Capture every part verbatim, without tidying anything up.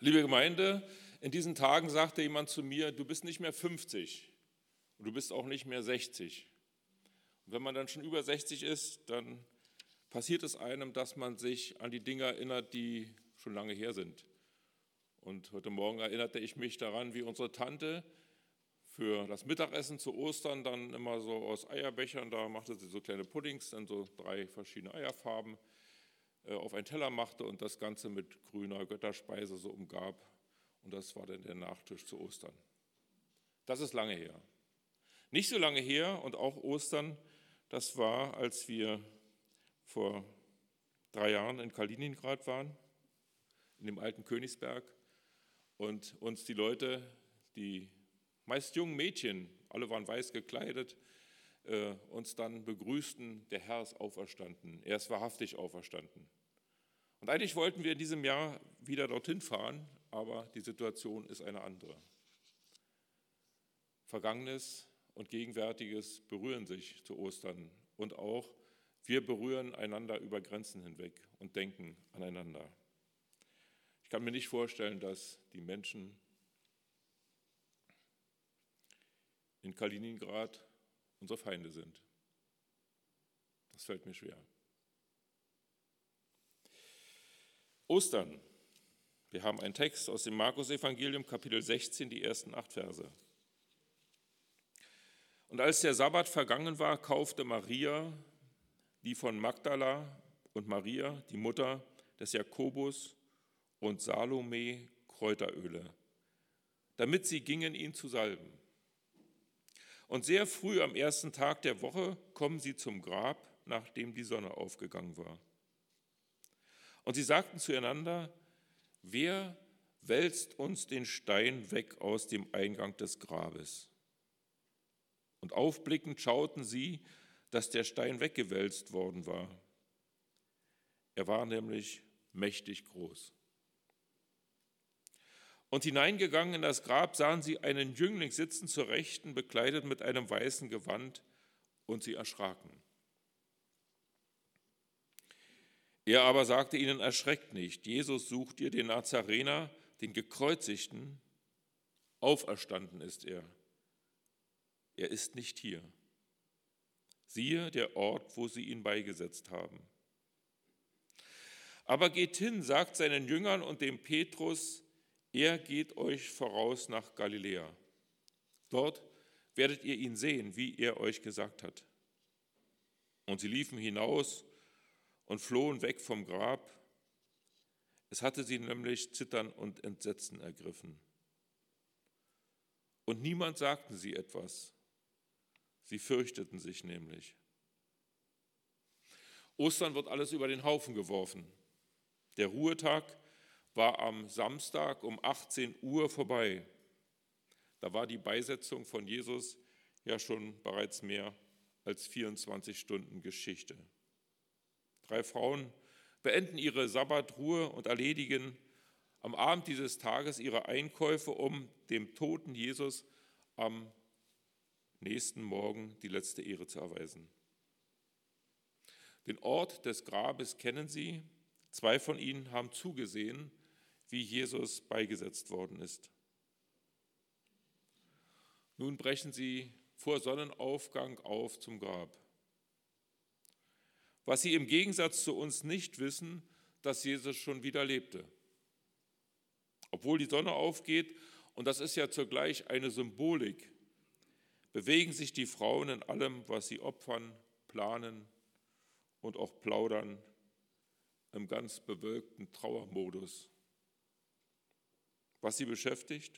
Liebe Gemeinde, in diesen Tagen sagte jemand zu mir, du bist nicht mehr fünfzig und du bist auch nicht mehr sechzig. Und wenn man dann schon über sechzig ist, dann passiert es einem, dass man sich an die Dinge erinnert, die schon lange her sind. Und heute Morgen erinnerte ich mich daran, wie unsere Tante für das Mittagessen zu Ostern dann immer so aus Eierbechern, da machte sie so kleine Puddings, dann so drei verschiedene Eierfarben, auf einen Teller machte und das Ganze mit grüner Götterspeise so umgab. Und das war dann der Nachtisch zu Ostern. Das ist lange her. Nicht so lange her und auch Ostern, das war, als wir vor drei Jahren in Kaliningrad waren, in dem alten Königsberg, und uns die Leute, die meist jungen Mädchen, alle waren weiß gekleidet, äh, uns dann begrüßten, der Herr ist auferstanden, er ist wahrhaftig auferstanden. Und eigentlich wollten wir in diesem Jahr wieder dorthin fahren, aber die Situation ist eine andere. Vergangenes und Gegenwärtiges berühren sich zu Ostern und auch wir berühren einander über Grenzen hinweg und denken aneinander. Ich kann mir nicht vorstellen, dass die Menschen in Kaliningrad unsere Feinde sind. Das fällt mir schwer. Ostern. Wir haben einen Text aus dem Markus-Evangelium, Kapitel sechzehn, die ersten acht Verse. Und als der Sabbat vergangen war, kaufte Maria, die von Magdala, und Maria, die Mutter des Jakobus, und Salome Kräuteröle, damit sie gingen, ihn zu salben. Und sehr früh am ersten Tag der Woche kommen sie zum Grab, nachdem die Sonne aufgegangen war. Und sie sagten zueinander, wer wälzt uns den Stein weg aus dem Eingang des Grabes? Und aufblickend schauten sie, dass der Stein weggewälzt worden war. Er war nämlich mächtig groß. Und hineingegangen in das Grab sahen sie einen Jüngling sitzen zur Rechten, bekleidet mit einem weißen Gewand, und sie erschraken. Er aber sagte ihnen, erschreckt nicht, Jesus sucht ihr den Nazarener, den Gekreuzigten, auferstanden ist er. Er ist nicht hier. Siehe der Ort, wo sie ihn beigesetzt haben. Aber geht hin, sagt seinen Jüngern und dem Petrus, er geht euch voraus nach Galiläa. Dort werdet ihr ihn sehen, wie er euch gesagt hat. Und sie liefen hinaus und flohen weg vom Grab. Es hatte sie nämlich Zittern und Entsetzen ergriffen. Und niemand sagten sie etwas. Sie fürchteten sich nämlich. Ostern wird alles über den Haufen geworfen. Der Ruhetag war am Samstag um achtzehn Uhr vorbei. Da war die Beisetzung von Jesus ja schon bereits mehr als vierundzwanzig Stunden Geschichte. Drei Frauen beenden ihre Sabbatruhe und erledigen am Abend dieses Tages ihre Einkäufe, um dem toten Jesus am nächsten Morgen die letzte Ehre zu erweisen. Den Ort des Grabes kennen sie. Zwei von ihnen haben zugesehen, wie Jesus beigesetzt worden ist. Nun brechen sie vor Sonnenaufgang auf zum Grab. Was sie im Gegensatz zu uns nicht wissen, dass Jesus schon wieder lebte. Obwohl die Sonne aufgeht, und das ist ja zugleich eine Symbolik, bewegen sich die Frauen in allem, was sie opfern, planen und auch plaudern, im ganz bewölkten Trauermodus. Was sie beschäftigt?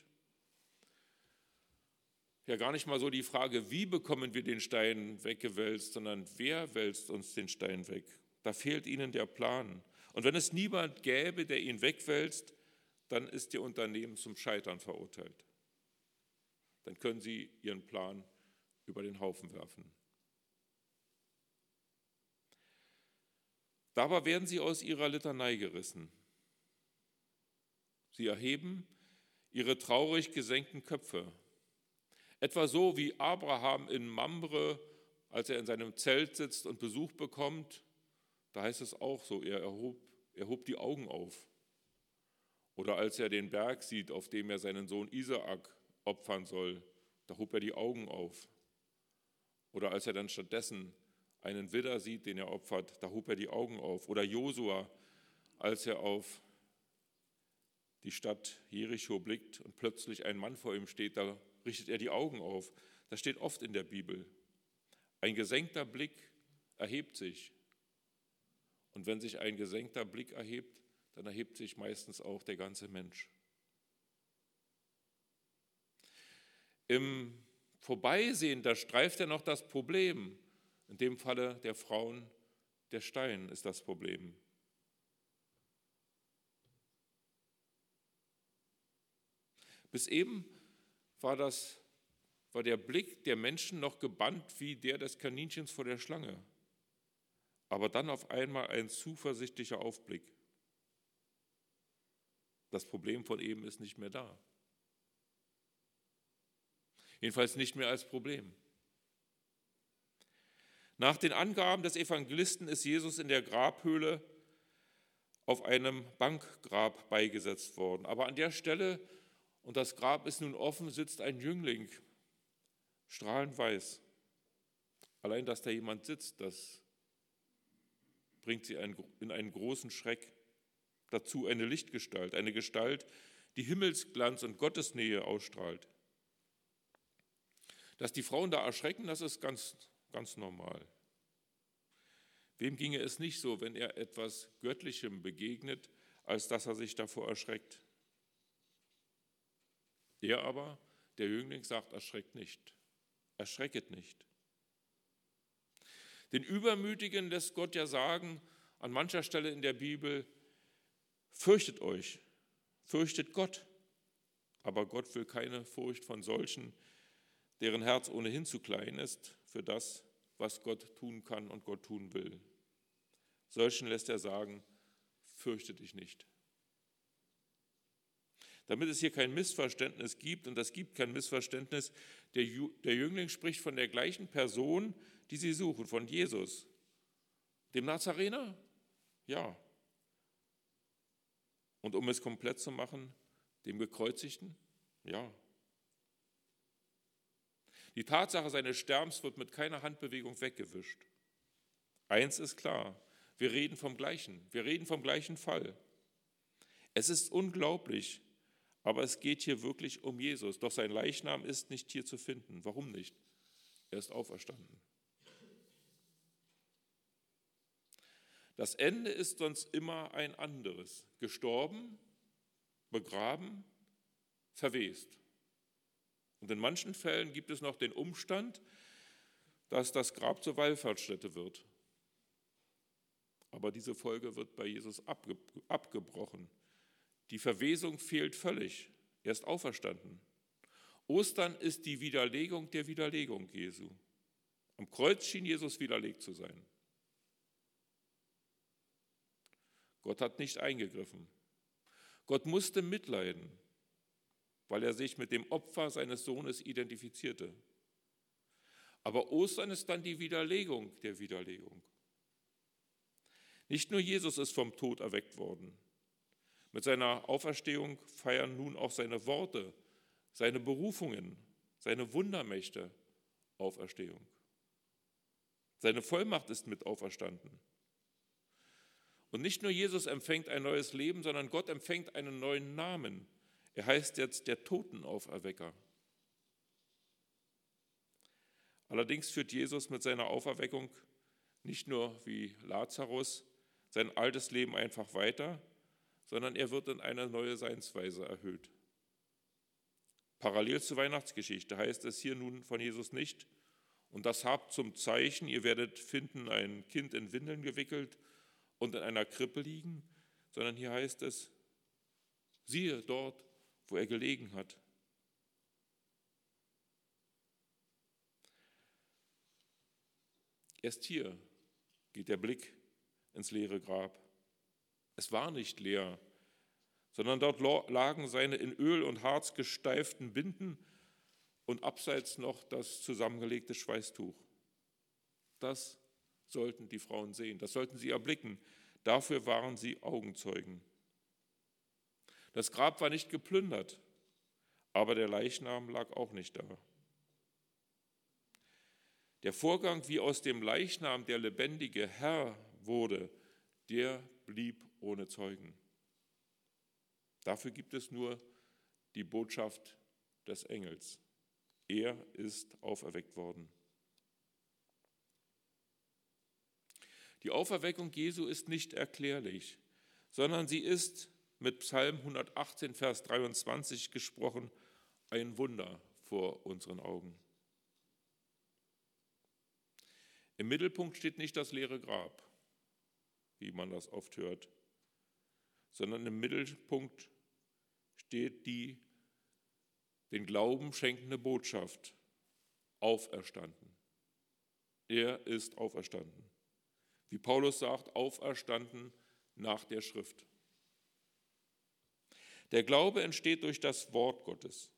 Ja, gar nicht mal so die Frage, wie bekommen wir den Stein weggewälzt, sondern wer wälzt uns den Stein weg? Da fehlt ihnen der Plan. Und wenn es niemand gäbe, der ihn wegwälzt, dann ist ihr Unternehmen zum Scheitern verurteilt. Dann können sie ihren Plan über den Haufen werfen. Dabei werden sie aus ihrer Litanei gerissen. Sie erheben ihre traurig gesenkten Köpfe. Etwa so wie Abraham in Mamre, als er in seinem Zelt sitzt und Besuch bekommt, da heißt es auch so, er erhob, er hob die Augen auf Oder als er den Berg sieht, auf dem er seinen Sohn Isaak opfern soll, da hob er die Augen auf. Oder als er dann stattdessen einen Widder sieht, den er opfert, da hob er die Augen auf. Oder Josua, als er auf die Stadt Jericho blickt und plötzlich ein Mann vor ihm steht, da richtet er die Augen auf. Das steht oft in der Bibel. Ein gesenkter Blick erhebt sich. Und wenn sich ein gesenkter Blick erhebt, dann erhebt sich meistens auch der ganze Mensch. Im Vorbeisehen, da streift er noch das Problem. In dem Falle der Frauen, der Stein ist das Problem. Bis eben war, das, war der Blick der Menschen noch gebannt wie der des Kaninchens vor der Schlange. Aber dann auf einmal ein zuversichtlicher Aufblick. Das Problem von eben ist nicht mehr da. Jedenfalls nicht mehr als Problem. Nach den Angaben des Evangelisten ist Jesus in der Grabhöhle auf einem Bankgrab beigesetzt worden. Aber an der Stelle, und das Grab ist nun offen, sitzt ein Jüngling, strahlend weiß. Allein, dass da jemand sitzt, das bringt sie in einen großen Schreck. Dazu eine Lichtgestalt, eine Gestalt, die Himmelsglanz und Gottesnähe ausstrahlt. Dass die Frauen da erschrecken, das ist ganz, ganz normal. Wem ginge es nicht so, wenn er etwas Göttlichem begegnet, als dass er sich davor erschreckt? Er aber, der Jüngling, sagt, erschreckt nicht, erschrecket nicht. Den Übermütigen lässt Gott ja sagen, an mancher Stelle in der Bibel, fürchtet euch, fürchtet Gott. Aber Gott will keine Furcht von solchen, deren Herz ohnehin zu klein ist für das, was Gott tun kann und Gott tun will. Solchen lässt er sagen, fürchte dich nicht. Damit es hier kein Missverständnis gibt, und es gibt kein Missverständnis, der Jüngling spricht von der gleichen Person, die sie suchen, von Jesus. Dem Nazarener? Ja. Und um es komplett zu machen, dem Gekreuzigten? Ja. Die Tatsache seines Sterbens wird mit keiner Handbewegung weggewischt. Eins ist klar, wir reden vom Gleichen, wir reden vom gleichen Fall. Es ist unglaublich, aber es geht hier wirklich um Jesus. Doch sein Leichnam ist nicht hier zu finden. Warum nicht? Er ist auferstanden. Das Ende ist sonst immer ein anderes. Gestorben, begraben, verwest. Und in manchen Fällen gibt es noch den Umstand, dass das Grab zur Wallfahrtsstätte wird. Aber diese Folge wird bei Jesus abge- abgebrochen. Die Verwesung fehlt völlig. Er ist auferstanden. Ostern ist die Widerlegung der Widerlegung Jesu. Am Kreuz schien Jesus widerlegt zu sein. Gott hat nicht eingegriffen. Gott musste mitleiden, weil er sich mit dem Opfer seines Sohnes identifizierte. Aber Ostern ist dann die Widerlegung der Widerlegung. Nicht nur Jesus ist vom Tod erweckt worden. Mit seiner Auferstehung feiern nun auch seine Worte, seine Berufungen, seine Wundermächte Auferstehung. Seine Vollmacht ist mit auferstanden. Und nicht nur Jesus empfängt ein neues Leben, sondern Gott empfängt einen neuen Namen. Er heißt jetzt der Totenauferwecker. Allerdings führt Jesus mit seiner Auferweckung nicht nur wie Lazarus sein altes Leben einfach weiter, sondern er wird in eine neue Seinsweise erhöht. Parallel zur Weihnachtsgeschichte heißt es hier nun von Jesus nicht, und das habt zum Zeichen, ihr werdet finden ein Kind in Windeln gewickelt und in einer Krippe liegen, sondern hier heißt es, siehe dort, wo er gelegen hat. Erst hier geht der Blick ins leere Grab. Es war nicht leer, sondern dort lagen seine in Öl und Harz gesteiften Binden und abseits noch das zusammengelegte Schweißtuch. Das sollten die Frauen sehen, das sollten sie erblicken. Dafür waren sie Augenzeugen. Das Grab war nicht geplündert, aber der Leichnam lag auch nicht da. Der Vorgang, wie aus dem Leichnam der lebendige Herr wurde, der blieb ohne Zeugen. Dafür gibt es nur die Botschaft des Engels. Er ist auferweckt worden. Die Auferweckung Jesu ist nicht erklärlich, sondern sie ist, mit Psalm hundertachtzehn, Vers dreiundzwanzig gesprochen, ein Wunder vor unseren Augen. Im Mittelpunkt steht nicht das leere Grab, wie man das oft hört, sondern im Mittelpunkt steht die den Glauben schenkende Botschaft, auferstanden. Er ist auferstanden. Wie Paulus sagt, auferstanden nach der Schrift. Der Glaube entsteht durch das Wort Gottes.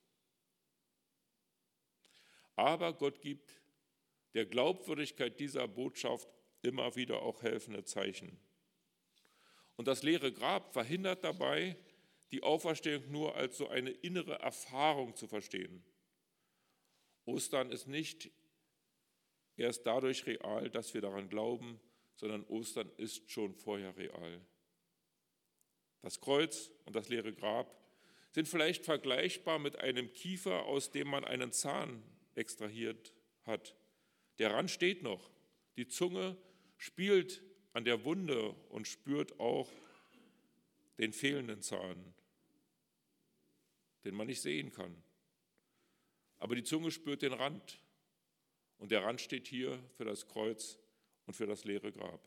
Aber Gott gibt der Glaubwürdigkeit dieser Botschaft immer wieder auch helfende Zeichen. Und das leere Grab verhindert dabei, die Auferstehung nur als so eine innere Erfahrung zu verstehen. Ostern ist nicht erst dadurch real, dass wir daran glauben, sondern Ostern ist schon vorher real. Das Kreuz und das leere Grab sind vielleicht vergleichbar mit einem Kiefer, aus dem man einen Zahn extrahiert hat. Der Rand steht noch. Die Zunge spielt an der Wunde und spürt auch den fehlenden Zahn, den man nicht sehen kann. Aber die Zunge spürt den Rand. Und der Rand steht hier für das Kreuz und für das leere Grab.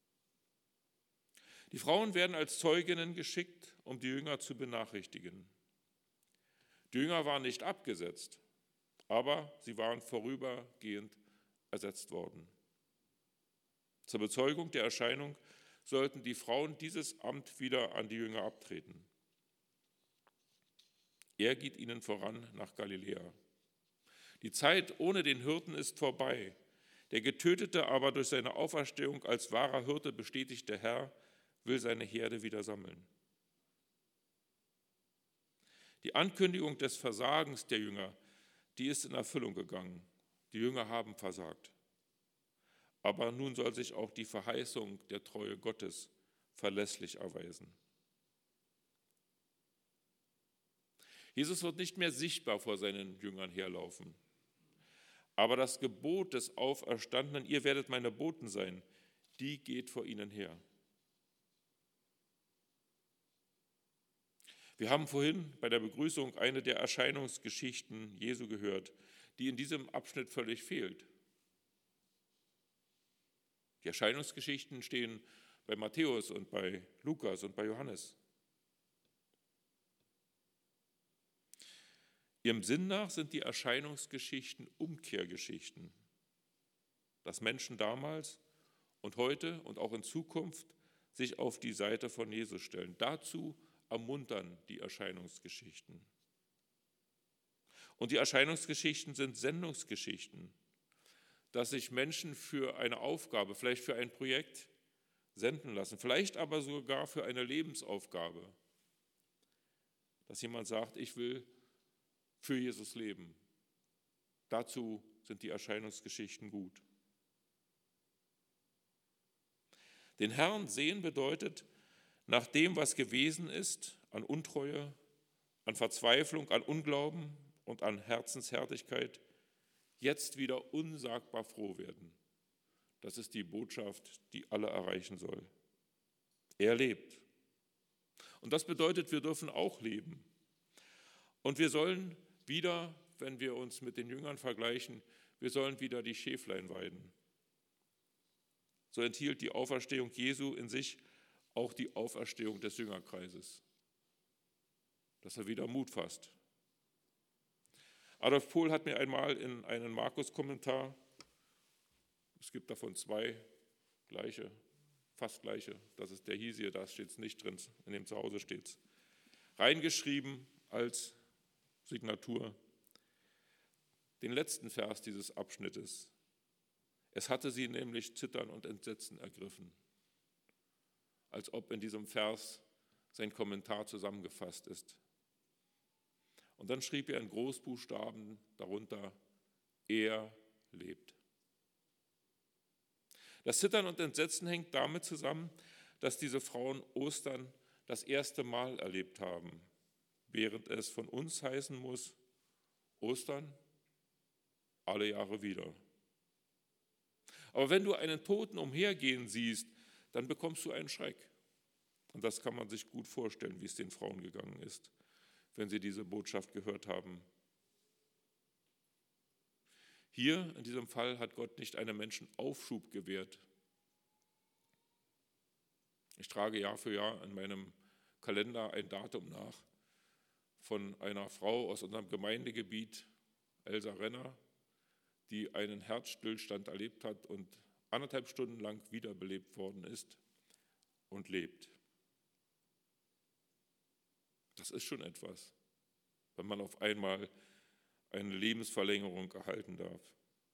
Die Frauen werden als Zeuginnen geschickt, um die Jünger zu benachrichtigen. Die Jünger waren nicht abgesetzt, aber sie waren vorübergehend ersetzt worden. Zur Bezeugung der Erscheinung sollten die Frauen dieses Amt wieder an die Jünger abtreten. Er geht ihnen voran nach Galiläa. Die Zeit ohne den Hirten ist vorbei. Der getötete, aber durch seine Auferstehung als wahrer Hirte bestätigte Herr will seine Herde wieder sammeln. Die Ankündigung des Versagens der Jünger, die ist in Erfüllung gegangen. Die Jünger haben versagt. Aber nun soll sich auch die Verheißung der Treue Gottes verlässlich erweisen. Jesus wird nicht mehr sichtbar vor seinen Jüngern herlaufen. Aber das Gebot des Auferstandenen, ihr werdet meine Boten sein, die geht vor ihnen her. Wir haben vorhin bei der Begrüßung eine der Erscheinungsgeschichten Jesu gehört, die in diesem Abschnitt völlig fehlt. Die Erscheinungsgeschichten stehen bei Matthäus und bei Lukas und bei Johannes. Ihrem Sinn nach sind die Erscheinungsgeschichten Umkehrgeschichten, dass Menschen damals und heute und auch in Zukunft sich auf die Seite von Jesus stellen. Dazu ermuntern die Erscheinungsgeschichten. Und die Erscheinungsgeschichten sind Sendungsgeschichten, dass sich Menschen für eine Aufgabe, vielleicht für ein Projekt senden lassen, vielleicht aber sogar für eine Lebensaufgabe, dass jemand sagt, ich will für Jesus leben. Dazu sind die Erscheinungsgeschichten gut. Den Herrn sehen bedeutet, nach dem, was gewesen ist, an Untreue, an Verzweiflung, an Unglauben und an Herzenshärtigkeit, jetzt wieder unsagbar froh werden. Das ist die Botschaft, die alle erreichen soll. Er lebt. Und das bedeutet, wir dürfen auch leben. Und wir sollen wieder, wenn wir uns mit den Jüngern vergleichen, wir sollen wieder die Schäflein weiden. So enthielt die Auferstehung Jesu in sich auch die Auferstehung des Jüngerkreises, dass er wieder Mut fasst. Adolf Pohl hat mir einmal in einen Markus-Kommentar, es gibt davon zwei gleiche, fast gleiche, das ist der hiesige, da steht es nicht drin, in dem Zuhause steht es, reingeschrieben als Signatur, den letzten Vers dieses Abschnittes. Es hatte sie nämlich Zittern und Entsetzen ergriffen, als ob in diesem Vers sein Kommentar zusammengefasst ist. Und dann schrieb er in Großbuchstaben darunter, er lebt. Das Zittern und Entsetzen hängt damit zusammen, dass diese Frauen Ostern das erste Mal erlebt haben, während es von uns heißen muss, Ostern alle Jahre wieder. Aber wenn du einen Toten umhergehen siehst, dann bekommst du einen Schreck. Und das kann man sich gut vorstellen, wie es den Frauen gegangen ist, wenn sie diese Botschaft gehört haben. Hier in diesem Fall hat Gott nicht einem Menschen Aufschub gewährt. Ich trage Jahr für Jahr in meinem Kalender ein Datum nach von einer Frau aus unserem Gemeindegebiet, Elsa Renner, die einen Herzstillstand erlebt hat und anderthalb Stunden lang wiederbelebt worden ist und lebt. Das ist schon etwas, wenn man auf einmal eine Lebensverlängerung erhalten darf.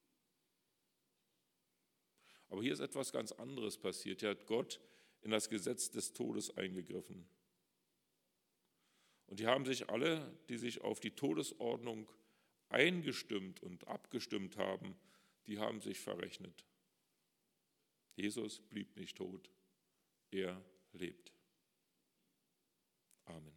Aber hier ist etwas ganz anderes passiert. Hier hat Gott in das Gesetz des Todes eingegriffen. Und die haben sich alle, die sich auf die Todesordnung eingestimmt und abgestimmt haben, die haben sich verrechnet. Jesus blieb nicht tot, er lebt. Amen.